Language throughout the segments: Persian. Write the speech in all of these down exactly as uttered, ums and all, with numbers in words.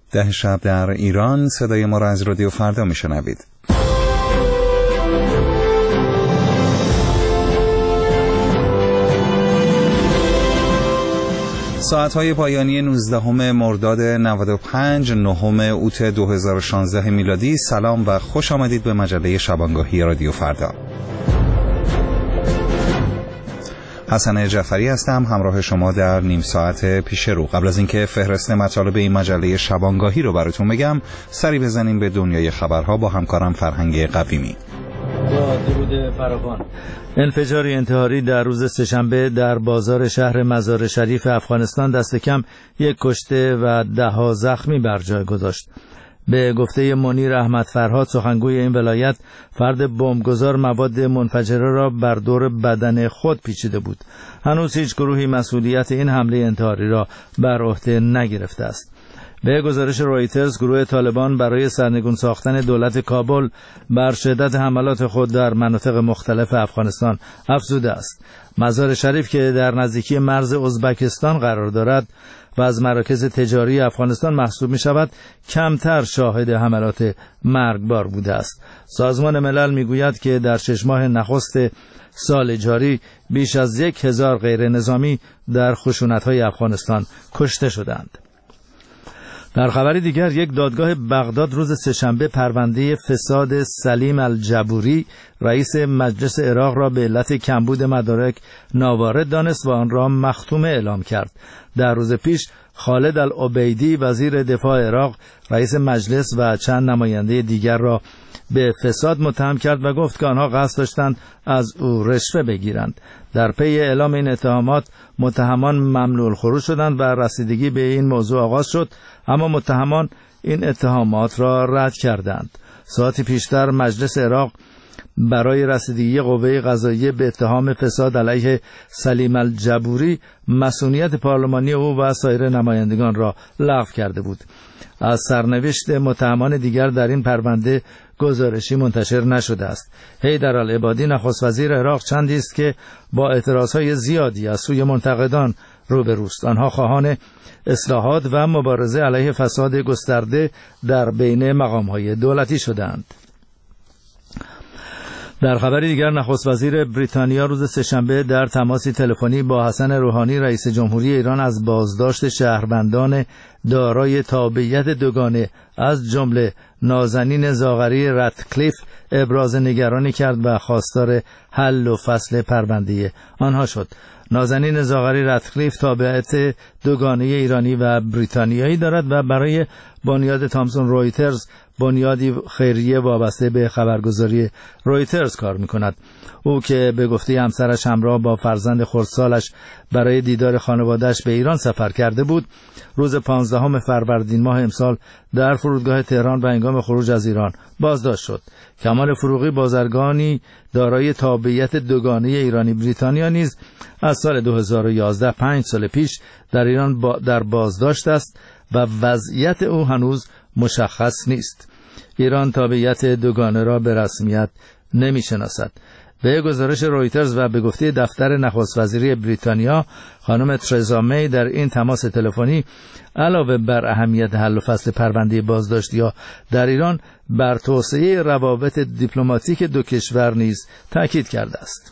ده شب در ایران. صدای ما را از رادیو فردا میشنوید. ساعت‌های پایانی نوزدهم مرداد نود و پنج، نهم اوت دو هزار و شانزده میلادی. سلام و خوش آمدید به مجله شبانگاهی رادیو فردا. حسن جعفری هستم همراه شما در نیم ساعت پیش رو. قبل از اینکه فهرست مطالب این مجله شبانگاهی رو براتون بگم، سری بزنیم به دنیای خبرها با همکارم فرهنگ قویمی. با درود فراوان. انفجاری انتحاری در روز سه‌شنبه در بازار شهر مزار شریف افغانستان دست کم یک کشته و ده ها زخمی بر جای گذاشت. به گفته منیر احمد فرهاد سخنگوی این ولایت، فرد بمبگذار مواد منفجره را بر دور بدن خود پیچیده بود. هنوز هیچ گروهی مسئولیت این حمله انتحاری را بر عهده نگرفته است. به گزارش رویترز، گروه طالبان برای سرنگون ساختن دولت کابل بر شدت حملات خود در مناطق مختلف افغانستان افزوده است. مزار شریف که در نزدیکی مرز ازبکستان قرار دارد و از مراکز تجاری افغانستان محسوب می شود، کمتر شاهد حملات مرگبار بوده است. سازمان ملل می گوید که در شش ماه نخست سال جاری بیش از یک هزار غیر نظامی در خشونت‌های افغانستان کشته شدند. در خبری دیگر، یک دادگاه بغداد روز سه‌شنبه پرونده فساد سلیم الجبوری رئیس مجلس عراق را به علت کمبود مدارک ناوارد دانست و آن را مختومه اعلام کرد. در روز پیش خالد العبیدی وزیر دفاع عراق رئیس مجلس و چند نماینده دیگر را به فساد متهم کرد و گفت که آنها قصد داشتند از او رشوه بگیرند. در پی اعلام این اتهامات متهمان ممنوع الخروج شدند و رسیدگی به این موضوع آغاز شد، اما متهمان این اتهامات را رد کردند. ساعتی پیشتر مجلس عراق برای رسیدگی قوه قضاییه به اتهام فساد علیه سلیم الجبوری مسئولیت پارلمانی او و سایر نمایندگان را لغو کرده بود. از سرنوشت متهمان دیگر در این پرونده گزارشی منتشر نشده است. حیدر العبادی نخست وزیر عراق چندی است که با اعتراضهای زیادی از سوی منتقدان روبروست. آنها خواهان اصلاحات و مبارزه علیه فساد گسترده در بین مقام‌های دولتی شدند. در خبری دیگر، نخست وزیر بریتانیا روز سه‌شنبه در تماسی تلفنی با حسن روحانی رئیس جمهوری ایران از بازداشت شهروندان دارای تابعیت دوگانه از جمله نازنین زاغری رتکلیف ابراز نگرانی کرد و خواستار حل و فصل پرونده آنها شد. نازنین زاغری رتکلیف تابعیت دوگانه ایرانی و بریتانیایی دارد و برای بنیاد تامسون رویترز، بنیادی خیریه وابسته به خبرگزاری رویترز کار می‌کند. او که به گفته همسرش همراه با فرزند خردسالش برای دیدار خانواده‌اش به ایران سفر کرده بود، روز پانزدهم فروردین ماه امسال در فرودگاه تهران و هنگام خروج از ایران بازداشت شد. کمال فروغی، بازرگانی دارای تابعیت دوگانه ایرانی بریتانیا، نیز از سال دو هزار و یازده، پنج سال پیش در ایران با در بازداشت است و وضعیت او هنوز مشخص نیست. ایران تابعیت دوگانه را به رسمیت نمی‌شناسد. به گزارش رویترز و به گفته دفتر نخست وزیری بریتانیا، خانم ترزا می در این تماس تلفنی علاوه بر اهمیت حل و فصل پرونده بازداشتی‌ها در ایران، بر توسعه روابط دیپلماتیک دو کشور نیز تاکید کرده است.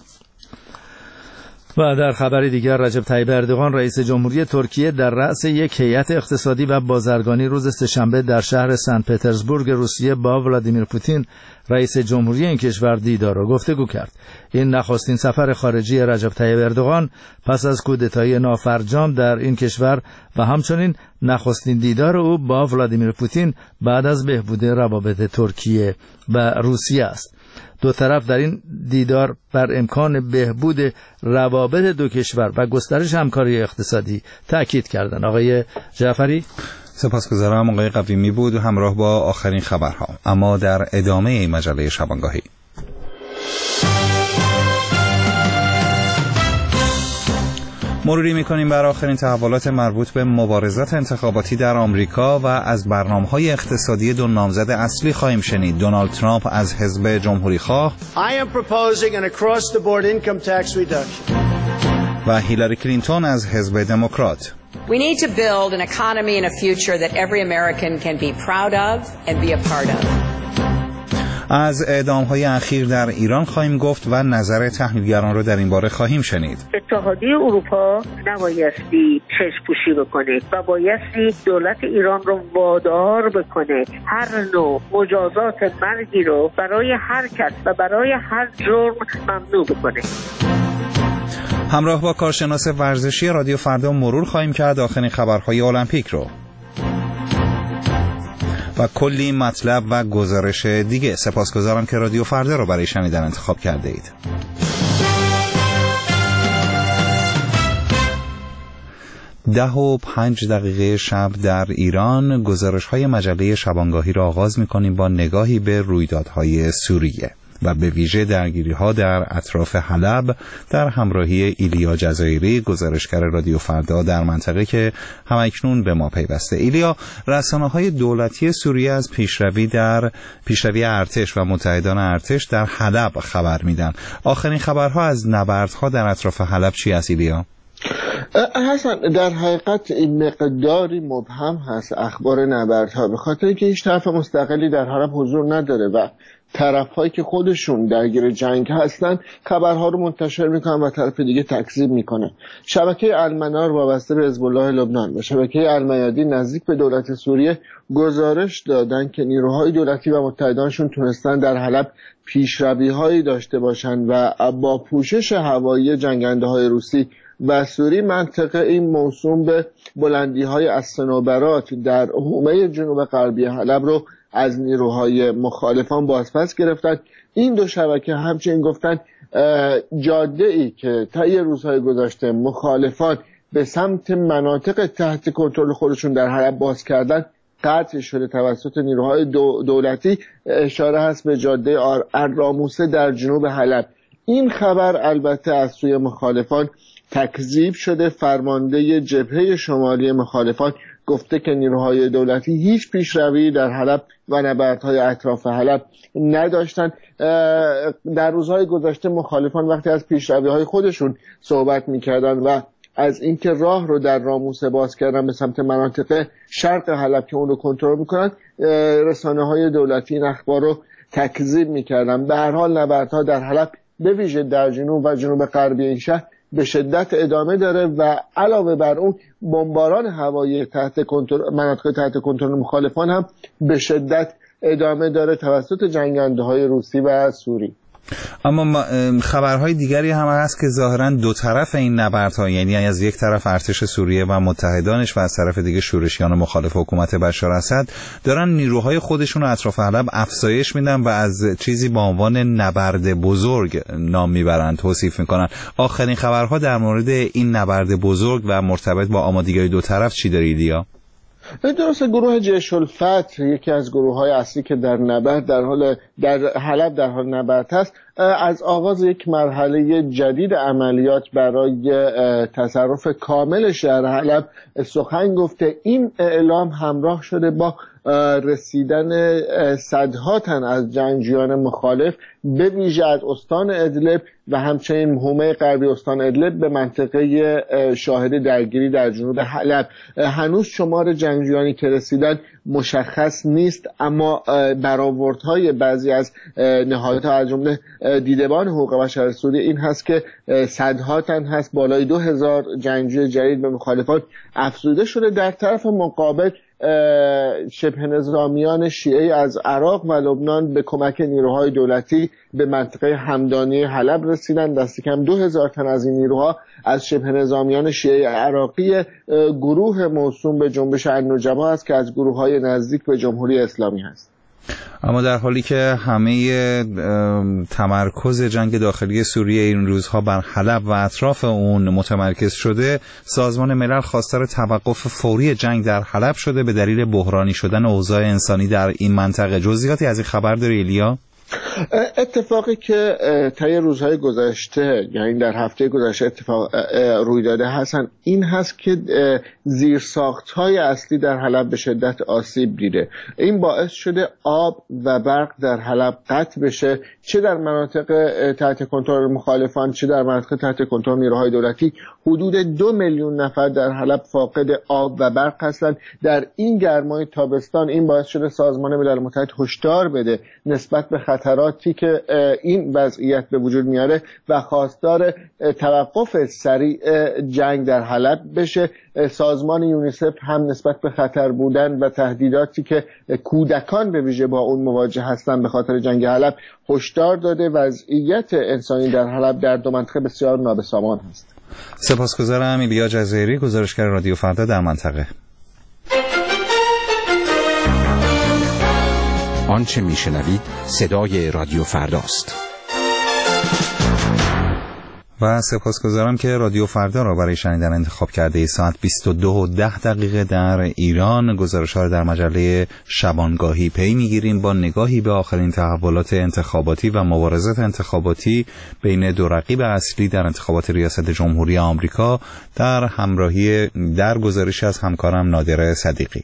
و در خبری دیگر، رجب طیب اردوغان رئیس جمهوری ترکیه در رأس یک هیئت اقتصادی و بازرگانی روز سه‌شنبه در شهر سن پترزبورگ روسیه با ولادیمیر پوتین رئیس جمهوری این کشور دیدار و گفتگو کرد. این نخستین سفر خارجی رجب طیب اردوغان پس از کودتای نافرجام در این کشور و همچنین نخستین دیدار او با ولادیمیر پوتین بعد از بهبود روابط ترکیه و روسیه است. دو طرف در این دیدار بر امکان بهبود روابط دو کشور و گسترش همکاری اقتصادی تاکید کردند. آقای جعفری، سپاسگزارم. آقای قویمی بود همراه با آخرین خبرها. اما در ادامه این مجله شبانگاهی، مروری می‌کنیم بر آخرین تحولات مربوط به مبارزات انتخاباتی در آمریکا و از برنامه‌های اقتصادی دو نامزد اصلی خواهیم شنید. دونالد ترامپ از حزب جمهوری‌خواه و هیلاری کلینتون از حزب دموکرات. We need to build an economy and a future that every American can be proud of and be a part of. از اعدام‌های اخیر در ایران خواهیم گفت و نظر تحلیلگران را در این باره خواهیم شنید. اتحادیه اروپا نبایستی چشم‌پوشی بکنه و بایستی دولت ایران رو وادار بکنه هر نوع مجازات مرگی رو برای هر کس و برای هر جرم ممنوع بکنه. همراه با کارشناس ورزشی رادیو فردا مرور خواهیم کرد آخرین خبرهای المپیک رو و کلی مطلب و گزارش دیگه. سپاسگزارم که رادیو فردا رو برای شنیدن انتخاب کرده اید. ده و پنج دقیقه شب در ایران گزارش های مجله شبانگاهی را آغاز می کنیم با نگاهی به رویدادهای سوریه و به ویژه درگیری‌ها در اطراف حلب در همراهی ایلیا جزایری، گزارشگر رادیو فردا در منطقه که همکنون به ما پیوسته. ایلیا، رسانه‌های دولتی سوریه از پیشروی در پیشروی ارتش و متحدان ارتش در حلب خبر میدن. آخرین خبرها از نبردها در اطراف حلب چی است ایلیا؟ حسن، در حقیقت این مقداری مبهم هست اخبار نبردها، به خاطر اینکه هیچ طرف مستقلی در حلب حضور نداره و طرف‌هایی که خودشون درگیر جنگ هستن خبرها رو منتشر میکنن و طرف دیگه تکذیب میکنه. شبکه المنار وابسته به حزب الله لبنان و شبکه المیادین نزدیک به دولت سوریه گزارش دادن که نیروهای دولتی و متحدانشون تونستن در حلب پیشروی‌هایی داشته باشن و با پوشش هوایی جنگنده‌های روسی و سوری منطقه این موسوم به بلندی‌های الصنوبرات در حومه جنوب غربی حلب رو از نیروهای مخالفان بازپس گرفتند. این دو شبکه همچنین گفتند جاده‌ای که طی روزهای گذشته مخالفان به سمت مناطق تحت کنترل خودشون در حلب باز کردند قطع شده توسط نیروهای دولتی. اشاره هست به جاده الراموسه در جنوب حلب. این خبر البته از سوی مخالفان تکذیب شده. فرمانده جبهه شمالی مخالفان گفته که نیروهای دولتی هیچ پیشروی در حلب و نبردهای اطراف حلب نداشتند. در روزهای گذشته مخالفان وقتی از پیشروی‌های خودشون صحبت می‌کردند و از اینکه راه رو در راموسه باز کردن به سمت مناطق شرق حلب که اون رو کنترل می‌کنن، رسانه‌های دولتی این اخبار رو تکذیب می‌کردن. به هر حال نبردها در حلب به ویژه در جنوب و جنوب غربی این شهر به شدت ادامه داره و علاوه بر اون بمباران هوایی تحت کنترل مناطق تحت کنترل مخالفان هم به شدت ادامه داره توسط جنگنده‌های روسی و سوری. اما خبرهای دیگری هم هست که ظاهراً دو طرف این نبردها، یعنی از یک طرف ارتش سوریه و متحدانش و از طرف دیگه شورشیان مخالف حکومت بشار اسد دارن نیروهای خودشون رو اطراف حلب افزایش میدن و از چیزی با عنوان نبرد بزرگ نام میبرن، توصیف میکنن. آخرین خبرها در مورد این نبرد بزرگ و مرتبط با آمادگی دو طرف چی دارید یا؟ درسته، گروه جیش الفتح یکی از گروه‌های اصلی که در نبرد در حال در حلب در حال نبرد است، از آغاز یک مرحله جدید عملیات برای تصرف کامل شهر حلب سخن گفته. این اعلام همراه شده با رسیدن صدها تن از جنگجویان مخالف به ویژه از استان ادلب و همچنین حومه غربی استان ادلب به منطقه شاهد درگیری در جنوب حلب. هنوز شمار جنگجویانی که رسیدن مشخص نیست، اما برآوردهای بعضی از نهادها از جمله دیدبان حقوق بشر سوریه این هست که صدها تن هست، بالای دو هزار جنگجوی جدید به مخالفان افزوده شده. در طرف مقابل شبه نظامیان شیعه از عراق و لبنان به کمک نیروهای دولتی به منطقه همدانی حلب رسیدن. دست کم دو هزار تن از این نیروها از شبه نظامیان شیعه عراقی گروه موسوم به جنبش النجبا است که از گروه‌های نزدیک به جمهوری اسلامی هست. اما در حالی که همه تمرکز جنگ داخلی سوریه این روزها بر حلب و اطراف اون متمرکز شده، سازمان ملل خواستار توقف فوری جنگ در حلب شده به دلیل بحرانی شدن اوضاع انسانی در این منطقه. جزئیاتی از این خبر داری ایلیا؟ اتفاقی که طی روزهای گذشته، یعنی در هفته گذشته اتفاق روی داده هستن این هست که زیرساخت‌های اصلی در حلب به شدت آسیب دیده. این باعث شده آب و برق در حلب قطع بشه، چه در مناطق تحت کنترل مخالفان چه در مناطق تحت کنترل نیروهای دولتی. حدود دو میلیون نفر در حلب فاقد آب و برق هستند. در این گرمای تابستان این باعث شده سازمان ملل متحد هشدار بده نسبت به خطراتی که این وضعیت به وجود میاره و خواستار توقف سریع جنگ در حلب بشه. سازمان یونیسف هم نسبت به خطر بودن و تهدیداتی که کودکان به ویژه با اون مواجه هستن به خاطر جنگ حلب هشدار داده. وضعیت انسانی در حلب در دو منطقه بسیار نابسامان است. سپاسگزارم. ایلیا جزایری، گزارشگر رادیو فردا در منطقه. آنچه میشنوید صدای رادیو فرداست. و سپاسگزارم که رادیو فردا را برای شنیدن انتخاب کرده. ساعت بیست و دو و ده دقیقه در ایران. گزارش‌ها را در مجله شبانگاهی پی می‌گیریم با نگاهی به آخرین تحولات انتخاباتی و مبارزات انتخاباتی بین دو رقیب اصلی در انتخابات ریاست جمهوری آمریکا در همراهی در گزارش از همکارم نادر صدیقی.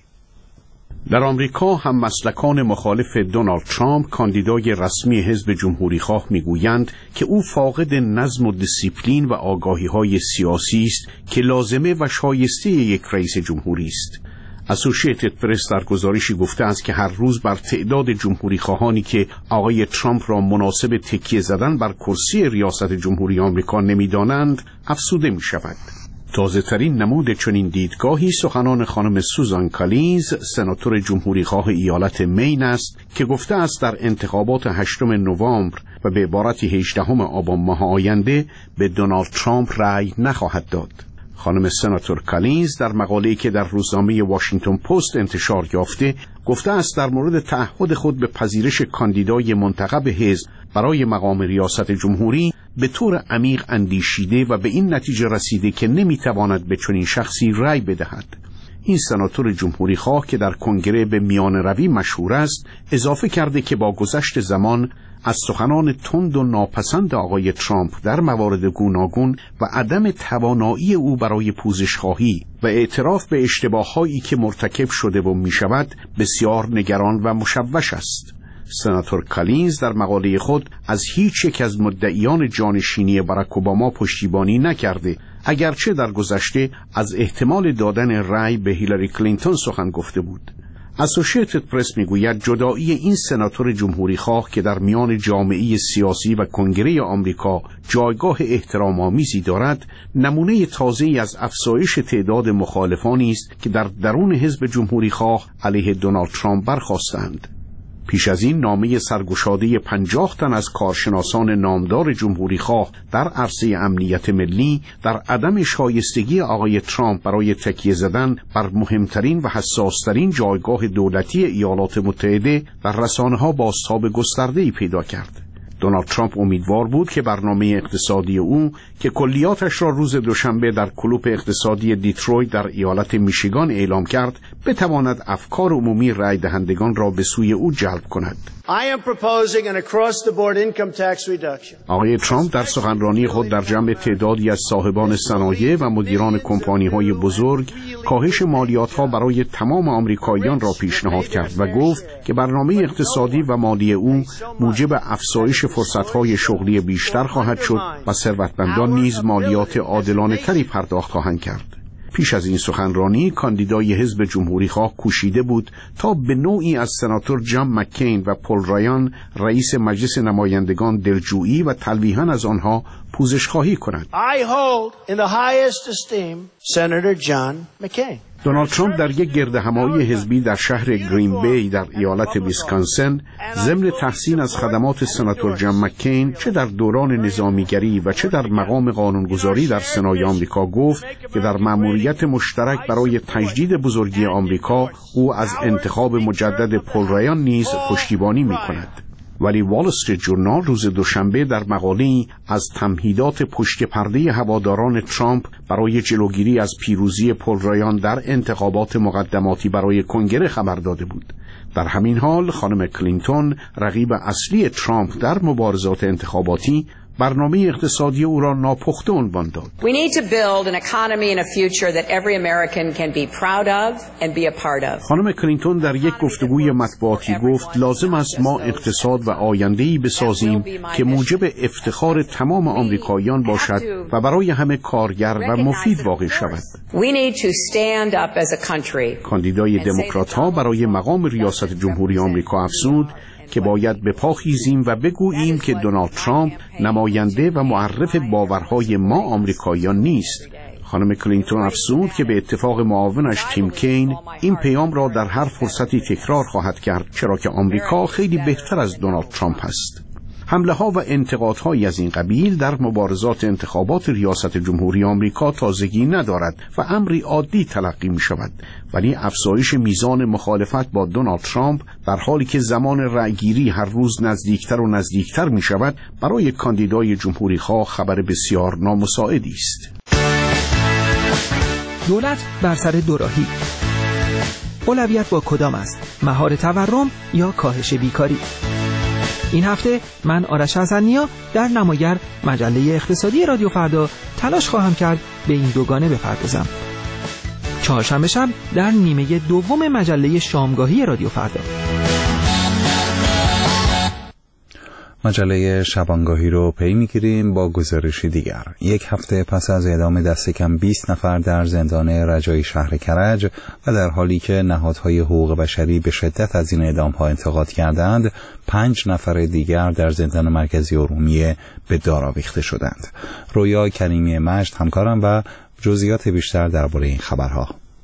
در آمریکا هم مسلکان مخالف دونالد ترامپ کاندیدای رسمی حزب جمهوریخواه میگویند که او فاقد نظم و دیسیپلین و آگاهی‌های سیاسی است که لازمه و شایسته یک رئیس جمهوری است. اسوشییتد پرس در گزارشی گفته است که هر روز بر تعداد جمهوریخواهانی که آقای ترامپ را مناسب تکیه زدن بر کرسی ریاست جمهوری آمریکا نمی‌دانند افزوده می‌شود. تازه ترین نمود چنین دیدگاهی سخنان خانم سوزان کالینز، سناتور جمهوریخواه ایالت مین است که گفته است در انتخابات هشتم نوامبر و به عبارت هجدهم آبان ماه آینده به دونالد ترامپ رأی نخواهد داد. خانم سناتور کالینز در مقاله‌ای که در روزنامه واشنگتن پست انتشار یافته گفته است در مورد تعهد خود به پذیرش کاندیدای منتخب حزب برای مقام ریاست جمهوری به طور عمیق اندیشیده و به این نتیجه رسیده که نمیتواند به چنین شخصی رأی بدهد. این سناتور جمهوری خواه که در کنگره به میان روی مشهور است اضافه کرده که با گذشت زمان از سخنان تند و ناپسند آقای ترامپ در موارد گوناگون و عدم توانایی او برای پوزشخواهی و اعتراف به اشتباهایی که مرتکب شده و می شود بسیار نگران و مشوش است. سناتور کالینز در مقاله خود از هیچ یک از مدعیان جانشینی باراک اوباما پشتیبانی نکرده، اگرچه در گذشته از احتمال دادن رأی به هیلاری کلینتون سخن گفته بود. اسوشییتد پرس میگوید جدایی این سناتور جمهوری خواه که در میان جامعه سیاسی و کنگره آمریکا جایگاه احترام‌آمیزی دارد، نمونه تازه‌ای از افزایش تعداد مخالفانی است که در درون حزب جمهوری خواه علیه دونالد ترامپ برخاستند. پیش از این نامه سرگشاده پنجاه تن از کارشناسان نامدار جمهوری خواه در عرصه امنیت ملی در عدم شایستگی آقای ترامپ برای تکیه زدن بر مهمترین و حساسترین جایگاه دولتی ایالات متحده در رسانه‌ها بازتاب گسترده‌ای پیدا کرد. دونالد ترامپ امیدوار بود که برنامه اقتصادی او که کلیاتش را روز دوشنبه در کلوپ اقتصادی دیترویت در ایالت میشیگان اعلام کرد بتواند افکار عمومی رای دهندگان را به سوی او جلب کند. I am proposing an across-the-board income tax reduction. آقای ترامپ در سخنرانی خود در جمع تعدادی از صاحبان صنایع و مدیران کمپانی‌های بزرگ کاهش مالیات‌ها برای تمام آمریکاییان را پیشنهاد کرد و گفت که برنامه اقتصادی و مالی او موجب افزایش فرصت‌های شغلی بیشتر خواهد شد و ثروتمندان نیز مالیات عادلانه‌تری پرداخت خواهند کرد. پیش از این سخنرانی کاندیدای حزب جمهوری خواه کوشیده بود تا به نوعی از سناتور جان مکین و پل رایان رئیس مجلس نمایندگان دلجویی و تلویحاً از آنها پوزشخواهی کند. I hold in the highest esteem Senator John McCain. دونالد ترامپ در یک گردهمایی حزبی در شهر گرین بی در ایالت ویسکانسن ضمن تحسین از خدمات سناتور جان مکین چه در دوران نظامیگری و چه در مقام قانونگذاری در سنای آمریکا گفت که در مأموریت مشترک برای تجدید بزرگی آمریکا او از انتخاب مجدد پل رایان نیز پشتیبانی می‌کند. ولی وال استریت ژورنال روز دوشنبه در مقاله‌ای از تمهیدات پشت پرده هواداران ترامپ برای جلوگیری از پیروزی پل رایان در انتخابات مقدماتی برای کنگره خبر داده بود. در همین حال خانم کلینتون، رقیب اصلی ترامپ در مبارزات انتخاباتی، برنامه اقتصادی او را ناپخته عنوان داد. We need to build an economy and a future that every American can be proud of and be a part of. خانم کلینتون در یک گفتگوی مطبوعاتی گفت لازم است ما اقتصاد و آینده‌ای بسازیم که موجب افتخار تمام آمریکاییان باشد و برای همه کارگر و مفید واقع شود. We need to stand up as a country. کاندیدای دموکرات‌ها برای مقام ریاست جمهوری آمریکا افزود که باید به پا خیزیم و بگوییم که دونالد ترامپ نماینده و معرف باورهای ما آمریکاییان نیست. خانم کلینتون افزود که به اتفاق معاونش تیم کین این پیام را در هر فرصتی تکرار خواهد کرد، چرا که آمریکا خیلی بهتر از دونالد ترامپ است. حمله ها و انتقادهایی از این قبیل در مبارزات انتخابات ریاست جمهوری آمریکا تازگی ندارد و امری عادی تلقی می شود، ولی افزایش میزان مخالفت با دونالد ترامپ در حالی که زمان رأیگیری هر روز نزدیکتر و نزدیکتر می شود برای کاندیدای جمهوری خواه خبر بسیار نامساعدی است. دولت بر سر دوراهی. اولویت با کدام است؟ مهار تورم یا کاهش بیکاری؟ این هفته من آرش حسن‌نیا در نماگر مجله اقتصادی رادیو فردا تلاش خواهم کرد به این دوگانه بپردازم. چهارشنبه شب در نیمه دوم مجله شامگاهی رادیو فردا. مجله شبانگاهی رو پی میگیریم با گزارشی دیگر. یک هفته پس از اعدام دست کم بیست نفر در زندان رجایی شهر کرج و در حالی که نهادهای حقوق بشری به شدت از این اعدام‌ها انتقاد کردند، پنج نفر دیگر در زندان مرکزی ارومیه به دار آویخته شدند. رویا کریمی مجد همکارم و جزئیات بیشتر درباره این خبرها.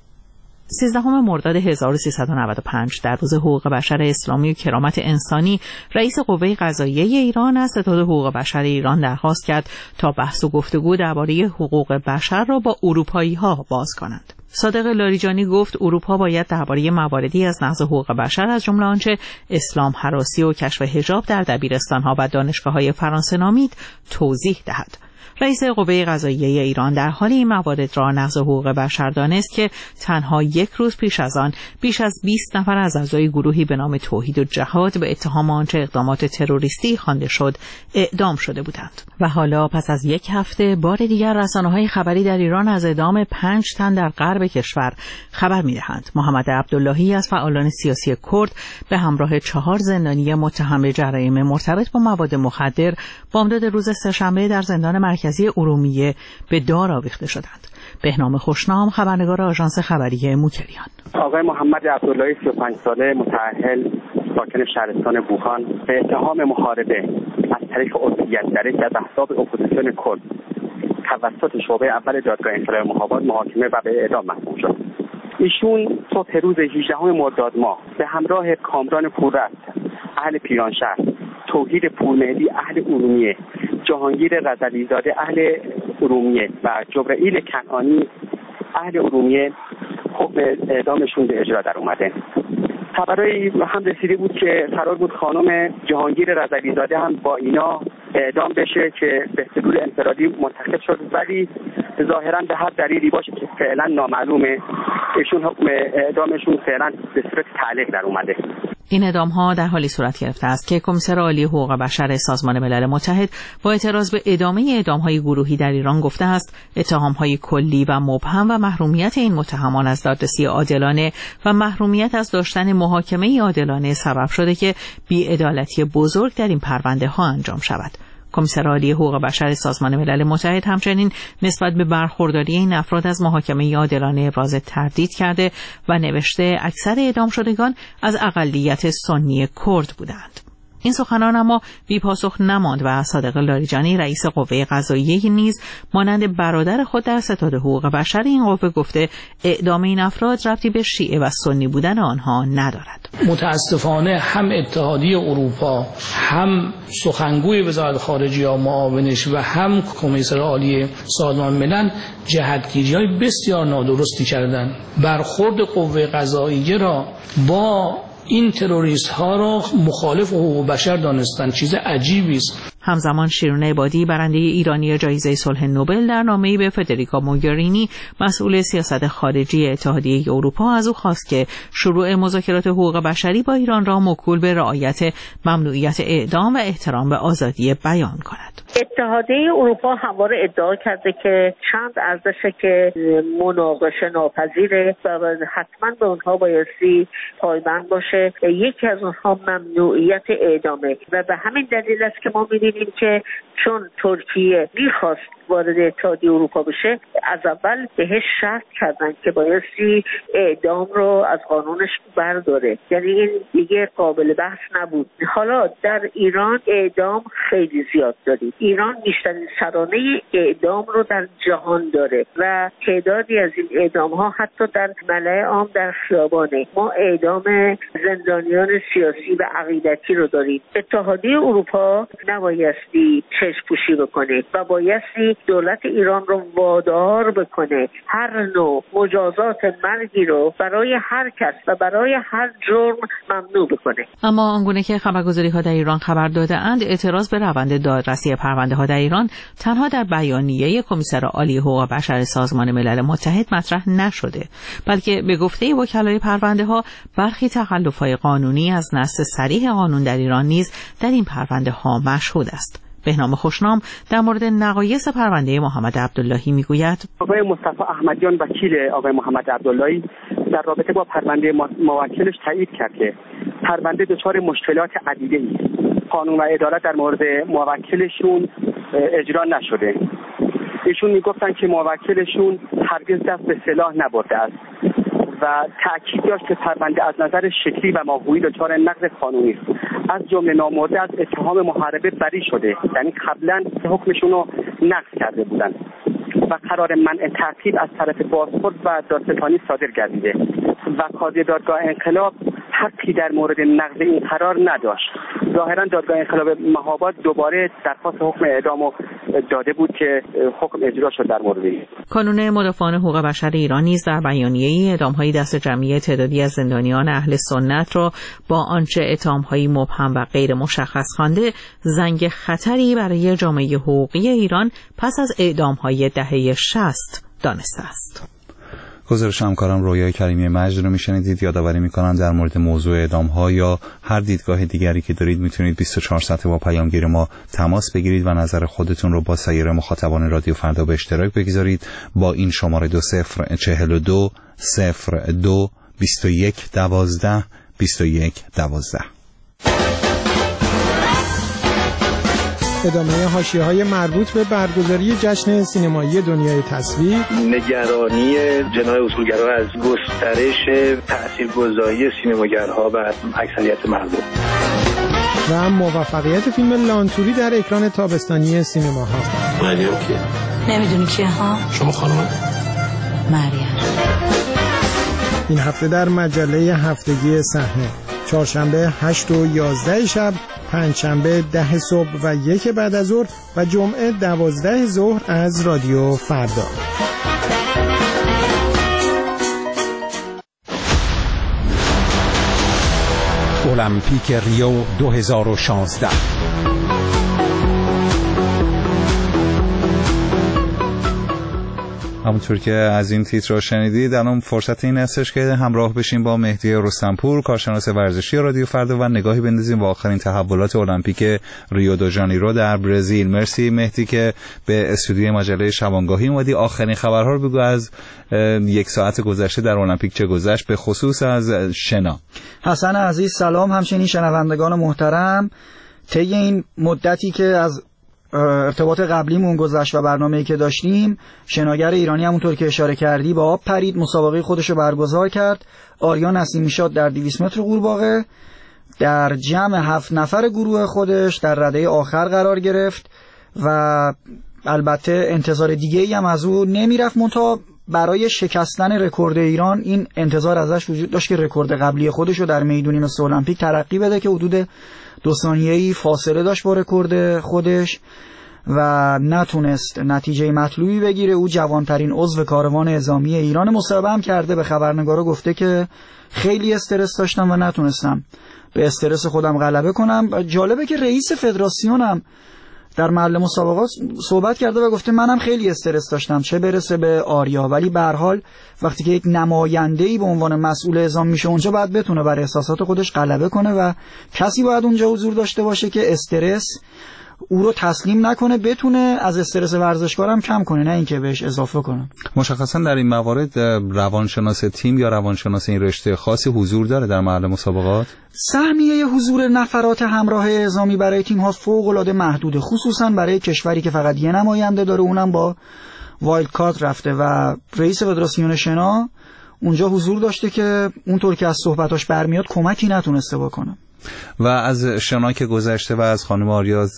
سیزدهم مرداد هزار و سیصد و نود و پنج در روز حقوق بشر اسلامی و کرامت انسانی، رئیس قوه قضاییه ایران از ستاد حقوق بشر ایران درخواست کرد تا بحث و گفتگو درباره حقوق بشر را با اروپایی‌ها باز کنند. صادق لاریجانی گفت اروپا باید درباره مواردی از نقض حقوق بشر از جمله آنچه اسلام هراسی و کشف حجاب در دبیرستان‌ها و دانشگاه‌های فرانسه نامید توضیح دهد. رئیس قوه قضاییه ایران در حال این موارد را نقض حقوق بشر دانست که تنها یک روز پیش از آن بیش از بیست نفر از اعضای گروهی به نام توحید و جهاد به اتهام آنچه اقدامات تروریستی خوانده شد اعدام شده بودند. و حالا پس از یک هفته بار دیگر رسانه‌های خبری در ایران از اعدام پنج تن در غرب کشور خبر می‌دهند. محمد عبداللهی از فعالان سیاسی کرد به همراه چهار زندانی متهم به جرایم مرتبط با مواد مخدر بامداد روز سه‌شنبه در زندان مرکزی ارومیه به دار آویخته شدند. بهنام خوشنام، خبرنگار آژانس خبری موکریان. آقای محمد عبداللهی سی و پنج ساله متأهل ساکن شهرستان بوهان به اتهام محاربه از طریق عضویت در یک از احزاب اپوزیسیون کرد توسط شعبه اول دادگاه انقلاب مهاباد محاکمه و به اعدام محکوم شد. ایشون صبح روز هجدهم مرداد ماه به همراه کامران پوررفت اهل پیرانشهر، توحید پورمهدی اهل ارومیه، جهانگیر رضوی‌زاده اهل ارومیه و جبرائیل کنعانی اهل ارومیه حکم اعدامشون به اجرا در اومده. خبرایی هم رسیده بود که قرار بود خانم جهانگیر رضوی‌زاده هم با اینا اعدام بشه که به سلول انفرادی منتقل شد، ولی ظاهرا به هر دلیلی باشه که فعلا نامعلومه ایشون حکم اعدامشون فعلا به صورت تعلیق در اومده. این اعدام‌ها در حالی صورت گرفته است که کمیسر عالی حقوق بشر سازمان ملل متحد با اعتراض به ادامه اعدام‌های گروهی در ایران گفته است اتهام‌های کلی و مبهم و محرومیت این متهمان از دادرسی عادلانه و محرومیت از داشتن محاکمه عادلانه سبب شده که بی‌عدالتی بزرگ در این پرونده‌ها انجام شود. کمیسر عالی حقوق بشر سازمان ملل متحد همچنین نسبت به برخورداری این افراد از محاکمه عادلانه ابراز تردید کرده و نوشته اکثر اعدام شدگان از اقلیت سنی کرد بودند. این سخنان اما بی پاسخ نماند و صادق لاریجانی رئیس قوه قضاییه نیز مانند برادر خود در ستاد حقوق بشر این قوه گفته اعدام این افراد ربطی به شیعه و سنی بودن آنها ندارد. متاسفانه هم اتحادیه اروپا، هم سخنگوی وزارت خارجه و معاونش و هم کمیسر عالی سازمان ملل جهتگیری‌های بسیار نادرستی کردند. برخورد قوه قضاییه را با این تروریست ها را مخالف حقوق بشر دانستن. چیز عجیبی است. همزمان شیرین عبادی برنده ایرانی جایزه صلح نوبل در نامه‌ای به فدریکا موگرینی مسئول سیاست خارجی اتحادیه اروپا از او خواست که شروع مذاکرات حقوق بشری با ایران را موکول به رعایت ممنوعیت اعدام و احترام به آزادی بیان کند. اتحادیه اروپا همواره ادعا کرده که چند ارزشه که مناقشه ناپذیره و حتما به اونها بایستی پایبند باشه. یکی از اونها ممنوعیت اعدامه و به همین دلیل است که ما می‌بینیم که چون ترکیه می‌خواست وارد اتحادیه اروپا بشه، از اول بهش شرط کردن که بایستی اعدام رو از قانونش برداره، یعنی این دیگه قابل بحث نبود. حالا در ایران اعدام خیلی زیاد داریم. ایران بیشترین سرانه اعدام رو در جهان داره و تعدادی از این اعدام ها حتی در ملأ عام در خیابانه. ما اعدام زندانیان سیاسی و عقیدتی رو داریم. اتحادیه اروپا نبایستی چشم پوشی بکنه و بایستی دولت ایران رو وادار بکنه هر نوع مجازات مرگی رو برای هر کس و برای هر جرم ممنوع بکنه. اما آنگونه که خبرگزاری ها در ایران خبر داده اند، اعتراض به روند دادرسی پرونده ها در ایران تنها در بیانیه کمیسر عالی حقوق بشر سازمان ملل متحد مطرح نشده، بلکه به گفته وکلای پرونده ها برخی تخلف‌های قانونی از نص صریح قانون در ایران نیز در این پرونده ها مشهود است. بهنام خوشنام در مورد نقایص پرونده محمد عبداللهی میگوید: آقای مصطفی احمدیان وکیل آقای محمد عبداللهی در رابطه با پرونده موکلش تایید کرد که پرونده دچار مشکلات عدیده است. قانون و عدالت در مورد موکلشون اجرا نشده. ایشون میگفتن که موکلشون هرگز دست به سلاح نبرده است و تأکید داشت که پرونده از نظر شکلی و ماهویی دچار نقض قانونی است. از جمله نامورده از اتهام محاربه بری شده، یعنی قبلا حکمشون رو نقض کرده بودن و قرار منع تعقیب از طرف بازپرس و دادستانی صادر گردیده و قاضی دادگاه انقلاب حقی در مورد نقض این قرار نداشت. ظاهرا دادگاه انقلاب مهاباد دوباره درخواست حکم اعدام داده بود که حکم اجرا شد در مورد این. کانون مدافعان حقوق بشر ایران نیز در بیانیه‌ای اعدام‌های دست جمعی تعدادی از زندانیان اهل سنت را با آنچه اتهام‌های مبهم و غیر مشخص خوانده زنگ خطری برای جامعه حقوقی ایران پس از اعدام‌های دهه شصت دانسته است. گزارش همکارم رویای کریمی مجد رو میشنیدید. یادآوری میکنم در مورد موضوع اعدام ها یا هر دیدگاه دیگری که دارید میتونید بیست و چهار ساعته با پیامگیر ما تماس بگیرید و نظر خودتون رو با سایر مخاطبان رادیو فردا به اشتراک بگذارید با این شماره دو صفر چهل و دو صفر دو بیست و یک دوازده بیست و یک دوازده. ادامه حاشیه‌های مربوط به برگزاری جشن سینمایی دنیای تصویر، نگرانی جناح اصولگرا از گسترش تاثیرگذاری سینماگرها بر اکثریت مردم و موفقیت فیلم لانتوری در اکران تابستانی سینماها. مریم کیه؟ نمیدونی کیه ها؟ شما خانم؟ مریم. این هفته در مجله هفتگی صحنه، چهارشنبه هشت و یازده شب، پنجشنبه ده صبح و یک بعد از ظهر و جمعه دوازده ظهر از رادیو فردا. المپیک ریو دو هزار و شانزده. همونطور که از این تیتر رو شنیدید، الان فرصت این هستش که همراه بشیم با مهدی رستمپور، کارشناس ورزشی رادیو فردا، و نگاهی بندازیم به آخرین تحولات المپیک ریو دو ژانیرو در برزیل. مرسی مهدی که به استودیوی مجله شبانگاهی اومدی. آخرین خبرها رو بگو از یک ساعت گذشته در المپیک چه گذشت، به خصوص از شنا. حسن عزیز سلام، همچنین شنوندگان محترم. طی این مدتی که از ارتباط قبلیمون گذشت و برنامه‌ای که داشتیم، شناگر ایرانی همونطور که اشاره کردی با آب پرید، مسابقه خودش رو برگزار کرد. آریان نسیمی‌شاد در دویست متر قورباغه در جمع هفت نفر گروه خودش در رده آخر قرار گرفت و البته انتظار دیگه‌ای هم از او نمیرفت، منتها برای شکستن رکورد ایران این انتظار ازش وجود داشت که رکورد قبلی خودش رو در میدونی مثل المپیک ترقی بده که حدود دو ثانیه‌ای فاصله داشت با رکورد خودش و نتونست نتیجه مطلوبی بگیره. او جوانترین عضو کاروان اعزامی ایران، مصاحبه هم کرده به خبرنگارا، گفته که خیلی استرس داشتم و نتونستم به استرس خودم غلبه کنم. و جالبه که رئیس فدراسیون هم در محل مسابقات صحبت کرده و گفته منم خیلی استرس داشتم، چه برسه به آریا، ولی به هر حال وقتی که یک نماینده‌ای به عنوان مسئول اعزام میشه اونجا باید بتونه بر احساسات خودش غلبه کنه و کسی باید اونجا حضور داشته باشه که استرس او رو تسلیم نکنه، بتونه از استرس ورزشکارم کم کنه، نه اینکه بهش اضافه کنه. مشخصا در این موارد روانشناس تیم یا روانشناس این رشته خاصی حضور داره در محل مسابقات؟ سهمیه حضور نفرات همراه اعزامی برای تیم ها فوق العاده محدوده، خصوصا برای کشوری که فقط یه نماینده داره، اونم با وایلد کارت رفته و رئیس فدراسیون شنا اونجا حضور داشته که اونطور که از صحبتاش برمیاد کمکی نتونسته بکنه. و از شنا که گذشته و از خانم آریا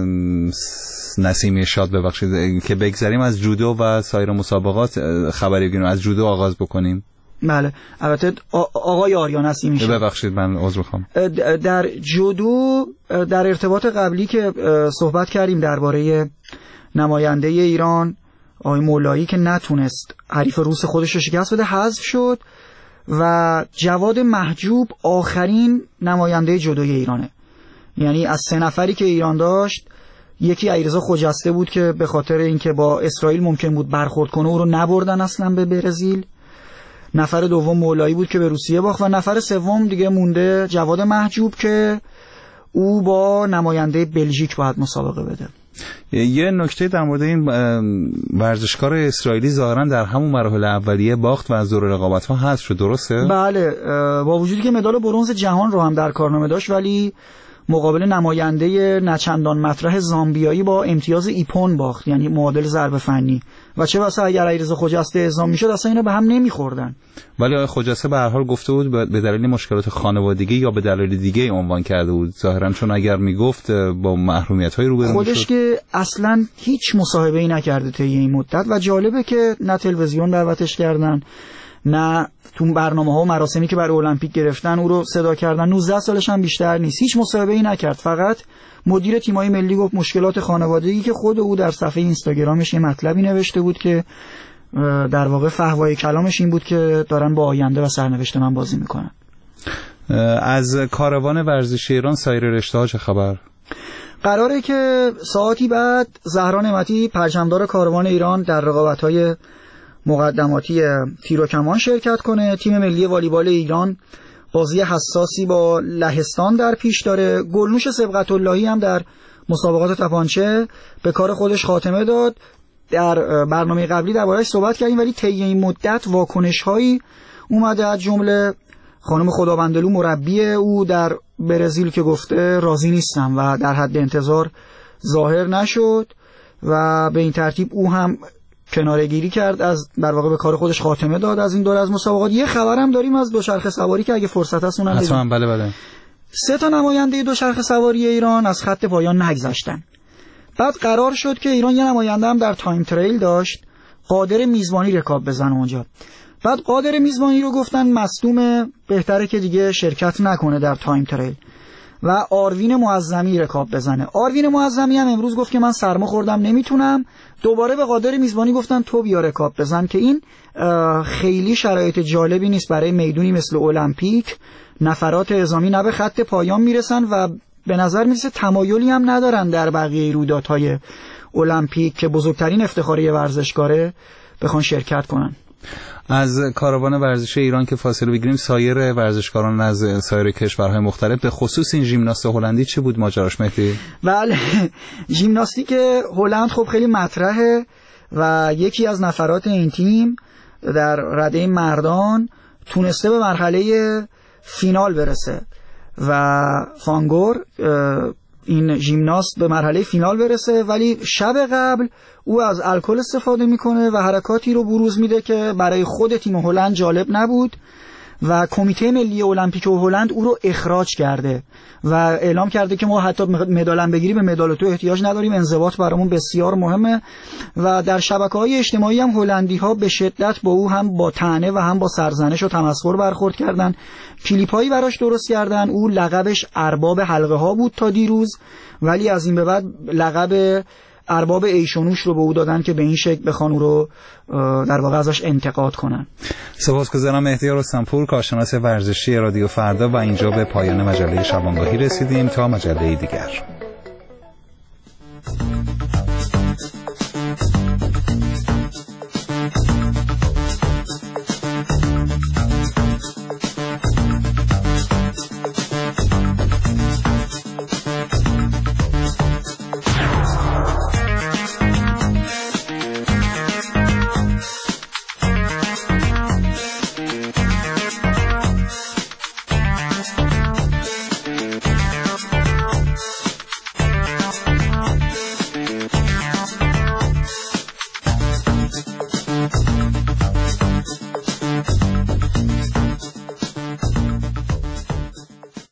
نسیمی شاد ببخشید که بگذریم، از جودو و سایر مسابقات خبری بگیریم. از جودو آغاز بکنیم. بله، البته آقای آریا نسیمی شاد، ببخشید من عذر میخوام. در جودو در ارتباط قبلی که صحبت کردیم درباره نماینده ایران آقای مولایی که نتونست حریف روس خودش رو شکست بده، حذف شد و جواد محجوب آخرین نماینده جودوی ایرانه. یعنی از سه نفری که ایران داشت، یکی علیرضا خجسته بود که به خاطر اینکه با اسرائیل ممکن بود برخورد کنه او رو نبردن اصلا به برزیل، نفر دوم مولایی بود که به روسیه باخت و نفر سوم دیگه مونده جواد محجوب که او با نماینده بلژیک باید مسابقه بده. یه نکته در مورد این ورزشکار اسرائیلی ظاهرا در همون مراحل اولیه باخت و از دور رقابت‌ها حذف شد، درسته؟ بله، با وجودی که مدال برنز جهان رو هم در کارنامه داشت ولی مقابل نماینده نچندان مطرح زامبیایی با امتیاز ایپون باخت، یعنی معادل ضرب فنی، و چه واسه اگر علیرضا خجسته اعزام میشد اصلا اینا به هم نمیخوردن. ولی آقای خجسته به هر حال گفته بود به دلیل مشکلات خانوادگی یا به دلیل دیگه عنوان کرده بود ظاهرا، چون اگر میگفت با محرومیت‌های روبرو میشد. خودش که اصلا هیچ مصاحبه‌ای نکرده طی این مدت و جالبه که نه تلویزیون دعوتش کردن نه تو برنامه‌ها و مراسمی که برای المپیک گرفتن او رو صدا کردن. نوزده سالش هم بیشتر نیست، هیچ مصاحبه‌ای نکرد. فقط مدیر تیم‌های ملی گفت مشکلات خانوادگی که خود او در صفحه اینستاگرامش یه مطلبی نوشته بود که در واقع فحوای کلامش این بود که دارن با آینده و سرنوشت من بازی میکنن. از کاروان ورزشی ایران سایر رشته‌ها چه خبر؟ قراره که ساعتی بعد زهرا نعمتی پرچمدار کاروان ایران در رقابت‌های مقدماتی تیر و کمان شرکت کنه. تیم ملی والیبال ایران بازی حساسی با لهستان در پیش داره. گلنوش سبقت اللهی هم در مسابقات تپانچه به کار خودش خاتمه داد. در برنامه قبلی درباره‌اش صحبت کردیم ولی طی این مدت واکنش‌هایی اومده، از جمله خانم خداوندلو مربی او در برزیل که گفته راضی نیستم و در حد انتظار ظاهر نشد و به این ترتیب او هم کناره‌گیری کرد، از در واقع به کار خودش خاتمه داد از این دور از مسابقات. یه خبرم داریم از دوچرخه سواری که اگه فرصت هست اونم حتما. بله بله. سه تا نماینده دوچرخه سواری ایران از خط پایان نگذشتن. بعد قرار شد که ایران یه نماینده هم در تایم تریل داشت، قادر میزبانی رکاب بزنه اونجا. بعد قادر میزبانی رو گفتن مصدومه، بهتره که دیگه شرکت نکنه در تایم تریل و آروین معظمی رکاب بزنه. آروین معظمی هم امروز گفت که من سرما خوردم نمیتونم. دوباره به قادر میزبانی گفتن تو بیا رکاب بزن، که این خیلی شرایط جالبی نیست برای میدونی مثل المپیک. نفرات اعزامی نه به خط پایان میرسن و به نظر میرسه تمایلی هم ندارن در بقیه رویدادهای المپیک که بزرگترین افتخاری ورزشکاره بخوان شرکت کنن. از کاروان ورزشی ایران که فاصله بگیریم، سایر ورزشکاران از سایر کشورهای مختلف، به خصوص این ژیمناست هلندی چه بود ماجراش مهدی؟ بله، ژیمناستیک هلند خب خیلی مطرحه و یکی از نفرات این تیم در رده مردان تونسته به مرحله فینال برسه و فانگور این ژیمناست به مرحله فینال برسه، ولی شب قبل او از الکل استفاده میکنه و حرکاتی رو بروز میده که برای خود تیم هلند جالب نبود و کمیته ملی المپیک هلند او رو اخراج کرده و اعلام کرده که ما حتی مدالم بگیری به مدال تو احتیاج نداریم، انضباط برامون بسیار مهمه. و در شبکه‌های اجتماعی هم هلندی‌ها به شدت با او هم با طعنه و هم با سرزنش و تمسخر برخورد کردن. کلیپ‌هایی براش درست کردن. او لقبش ارباب حلقه ها بود تا دیروز، ولی از این به بعد لقب ارباب ایشونوش رو به او دادن که به این شکل بخوان او رو در واقع ازش انتقاد کنن. سپاسگزارم مهدی رستمپور، کارشناس ورزشی رادیو فردا، و اینجا به پایان مجله شبانگاهی رسیدیم. تا مجله دیگر.